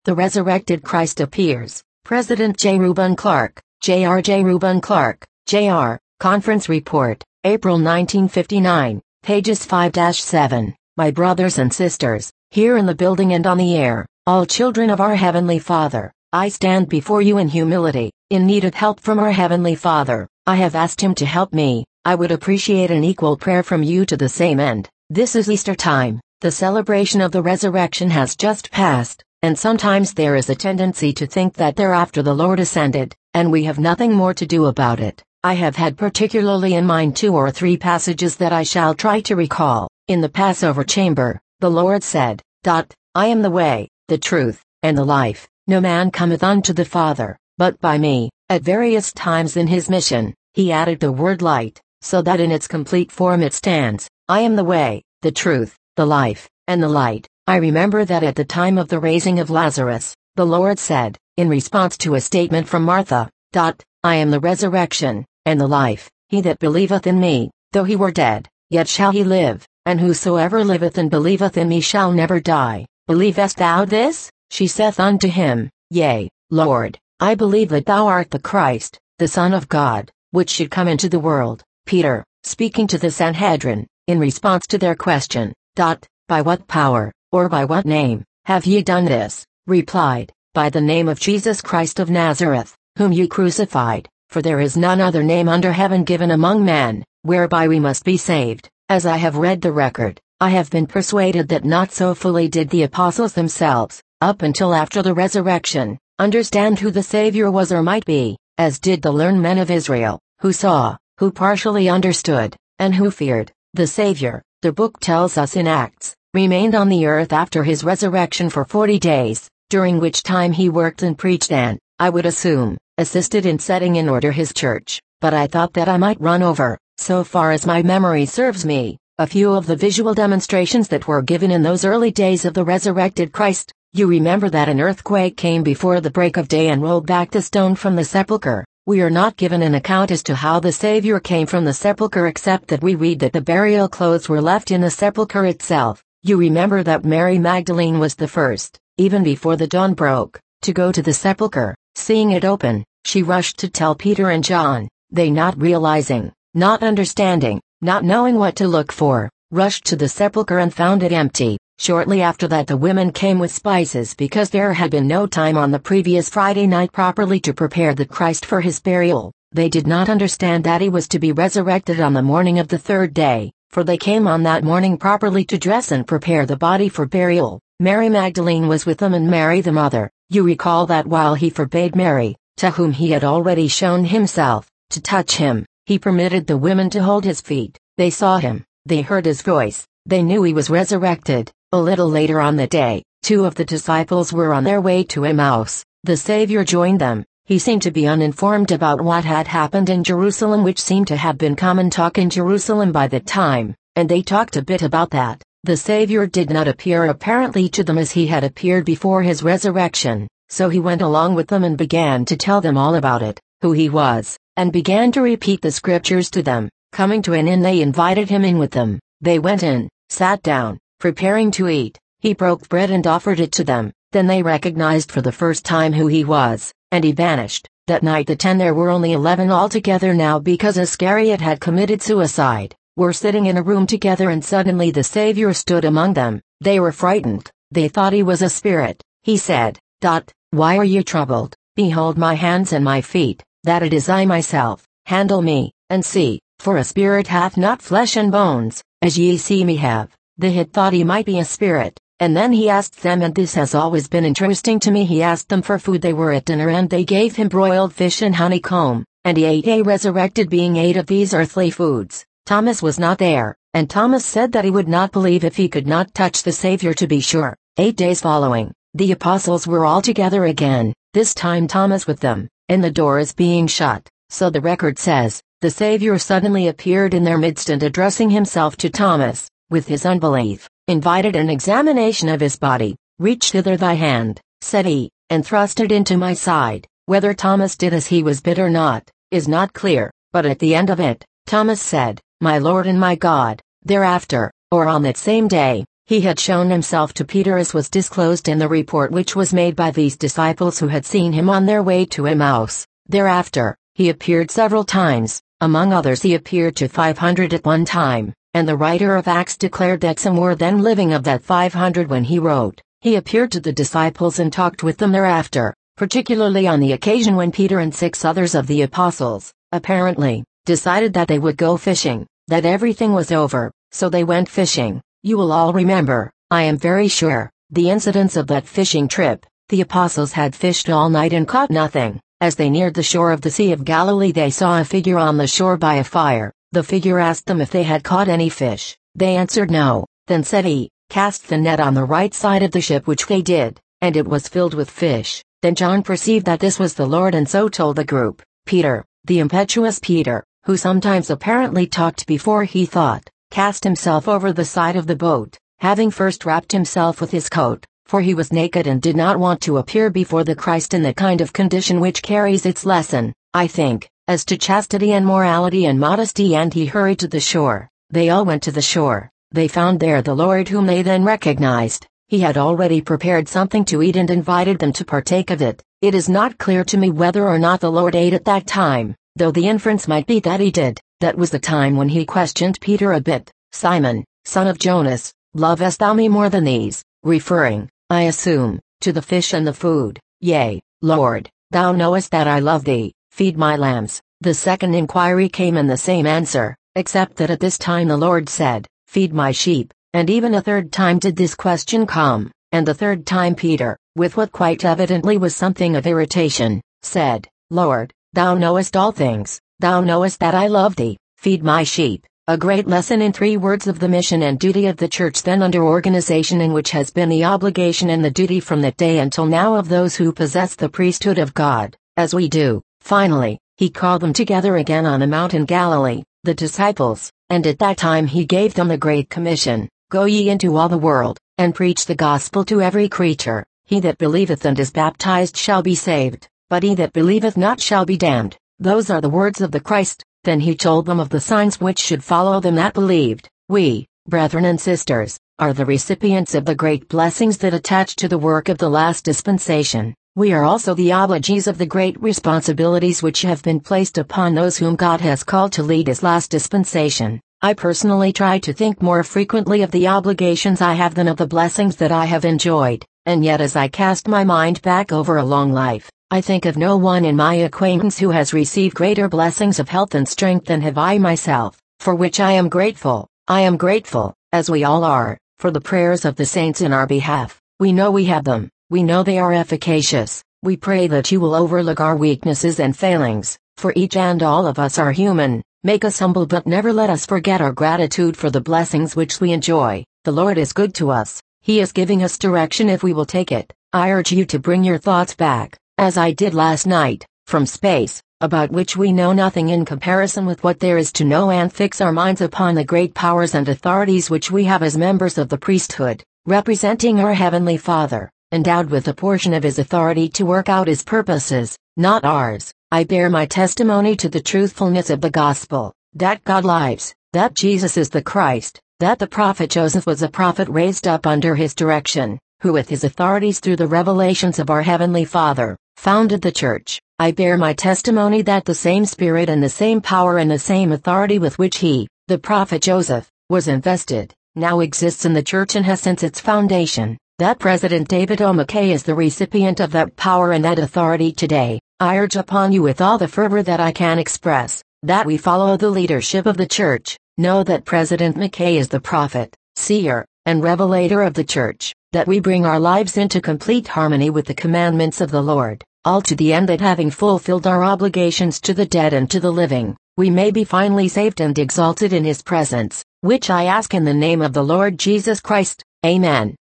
The resurrected Christ appears. President J. Reuben Clark, J.R.J. Reuben Clark, Jr., Conference Report, April 1959, pages 5-7. My brothers and sisters, here in the building and on the air, all children of our Heavenly Father, I stand before you in humility, in need of help from our Heavenly Father. I have asked Him to help me. I would appreciate an equal prayer from you to the same end. This is Easter time. The celebration of the resurrection has just passed, and sometimes there is a tendency to think that thereafter the Lord ascended, and we have nothing more to do about it. I have had particularly in mind 2 or 3 passages that I shall try to recall. In the Passover chamber, the Lord said, I am the way, the truth, and the life. No man cometh unto the Father, but by me. At various times in his mission, he added the word light, so that in its complete form it stands, I am the way, the truth, the life, and the light. I remember that at the time of the raising of Lazarus, the Lord said, in response to a statement from Martha, I am the resurrection, and the life. He that believeth in me, though he were dead, yet shall he live, and whosoever liveth and believeth in me shall never die. Believest thou this? She saith unto him, Yea, Lord, I believe that thou art the Christ, the Son of God, which should come into the world. Peter, speaking to the Sanhedrin, in response to their question, By what power, or by what name, have ye done this? Replied, By the name of Jesus Christ of Nazareth, whom you crucified, for there is none other name under heaven given among men, whereby we must be saved. As I have read the record, I have been persuaded that not so fully did the apostles themselves, up until after the resurrection, understand who the Savior was or might be, as did the learned men of Israel, who saw, who partially understood, and who feared. The Savior, the book tells us in Acts, remained on the earth after his resurrection for 40 days, during which time he worked and preached and, I would assume, assisted in setting in order his church. But I thought that I might run over, so far as my memory serves me, a few of the visual demonstrations that were given in those early days of the resurrected Christ. You remember that an earthquake came before the break of day and rolled back the stone from the sepulchre. We are not given an account as to how the Savior came from the sepulchre except that we read that the burial clothes were left in the sepulchre itself. You remember that Mary Magdalene was the first, even before the dawn broke, to go to the sepulchre. Seeing it open, she rushed to tell Peter and John. They, not realizing, not understanding, not knowing what to look for, rushed to the sepulchre and found it empty. Shortly after that the women came with spices because there had been no time on the previous Friday night properly to prepare the Christ for his burial. They did not understand that he was to be resurrected on the morning of the 3rd day, for they came on that morning properly to dress and prepare the body for burial. Mary Magdalene was with them and Mary the mother. You recall that while he forbade Mary, to whom he had already shown himself, to touch him, he permitted the women to hold his feet. They saw him, they heard his voice, they knew he was resurrected. A little later on the day, 2 of the disciples were on their way to Emmaus. The Savior joined them. He seemed to be uninformed about what had happened in Jerusalem, which seemed to have been common talk in Jerusalem by that time, and they talked a bit about that. The Savior did not appear apparently to them as he had appeared before his resurrection, so he went along with them and began to tell them all about it, who he was, and began to repeat the scriptures to them. Coming to an inn, they invited him in with them. They went in, sat down. Preparing to eat, he broke bread and offered it to them. Then they recognized for the first time who he was, and he vanished. That night the 10, there were only 11 altogether now because Iscariot had committed suicide, were sitting in a room together, and suddenly the Savior stood among them. They were frightened. They thought he was a spirit. He said, Why are you troubled? Behold my hands and my feet, that it is I myself. Handle me, and see, for a spirit hath not flesh and bones, as ye see me have. They had thought he might be a spirit, and then he asked them, and this has always been interesting to me, he asked them for food. They were at dinner and they gave him broiled fish and honeycomb, and he ate. A resurrected being ate of these earthly foods. Thomas was not there, and Thomas said that he would not believe if he could not touch the Savior to be sure. 8 days following, the apostles were all together again, this time Thomas with them, and the doors being shut. So the record says, the Savior suddenly appeared in their midst and addressing himself to Thomas, with his unbelief, invited an examination of his body. Reach hither thy hand, said he, and thrust it into my side. Whether Thomas did as he was bid or not, is not clear, but at the end of it, Thomas said, My Lord and my God. Thereafter, or on that same day, He had shown himself to Peter as was disclosed in the report which was made by these disciples who had seen him on their way to Emmaus. Thereafter, he appeared several times, among others he appeared to 500 at one time, and the writer of Acts declared that some were then living of that 500 when he wrote. He appeared to the disciples and talked with them thereafter, particularly on the occasion when Peter and 6 others of the apostles, apparently, decided that they would go fishing, that everything was over, so they went fishing. You will all remember, I am very sure, the incidents of that fishing trip. The apostles had fished all night and caught nothing. As they neared the shore of the Sea of Galilee they saw a figure on the shore by a fire. The figure asked them if they had caught any fish. They answered no. Then said he, cast the net on the right side of the ship, which they did, and it was filled with fish. Then John perceived that this was the Lord and so told the group. Peter, the impetuous Peter, who sometimes apparently talked before he thought, cast himself over the side of the boat, having first wrapped himself with his coat, for he was naked and did not want to appear before the Christ in the kind of condition which carries its lesson, I think, as to chastity and morality and modesty, and he hurried to the shore. They all went to the shore. They found there the Lord, whom they then recognized. He had already prepared something to eat and invited them to partake of it. It is not clear to me whether or not the Lord ate at that time, though the inference might be that he did. That was the time when he questioned Peter a bit. Simon, son of Jonas, lovest thou me more than these? Referring, I assume, to the fish and the food. Yea, Lord, thou knowest that I love thee, feed my lambs. The second inquiry came in the same answer, except that at this time the Lord said, feed my sheep, and even a third time did this question come, and the third time Peter, with what quite evidently was something of irritation, said, Lord, thou knowest all things, thou knowest that I love thee, feed my sheep. A great lesson in 3 words of the mission and duty of the church then under organization, and which has been the obligation and the duty from that day until now of those who possess the priesthood of God, as we do. Finally, he called them together again on the mount in Galilee, the disciples, and at that time he gave them the Great Commission, Go ye into all the world, and preach the gospel to every creature. He that believeth and is baptized shall be saved, but he that believeth not shall be damned. Those are the words of the Christ. Then he told them of the signs which should follow them that believed. We, brethren and sisters, are the recipients of the great blessings that attach to the work of the last dispensation. We are also the obligees of the great responsibilities which have been placed upon those whom God has called to lead his last dispensation. I personally try to think more frequently of the obligations I have than of the blessings that I have enjoyed, and yet as I cast my mind back over a long life, I think of no one in my acquaintance who has received greater blessings of health and strength than have I myself, for which I am grateful. I am grateful, as we all are, for the prayers of the saints in our behalf. We know we have them, we know they are efficacious. We pray that you will overlook our weaknesses and failings, for each and all of us are human. Make us humble, but never let us forget our gratitude for the blessings which we enjoy. The Lord is good to us. He is giving us direction if we will take it. I urge you to bring your thoughts back, as I did last night, from space, about which we know nothing in comparison with what there is to know, and fix our minds upon the great powers and authorities which we have as members of the priesthood, representing our Heavenly Father, endowed with a portion of his authority to work out his purposes, not ours. I bear my testimony to the truthfulness of the gospel, that God lives, that Jesus is the Christ, that the prophet Joseph was a prophet raised up under his direction, who with his authorities through the revelations of our Heavenly Father, founded the church. I bear my testimony that the same Spirit and the same power and the same authority with which he, the prophet Joseph, was invested, now exists in the church and has since its foundation. That President David O. McKay is the recipient of that power and that authority today. I urge upon you with all the fervor that I can express, that we follow the leadership of the church. Know that President McKay is the prophet, seer, and revelator of the church, that we bring our lives into complete harmony with the commandments of the Lord, all to the end that having fulfilled our obligations to the dead and to the living, we may be finally saved and exalted in his presence, which I ask in the name of the Lord Jesus Christ. Amen.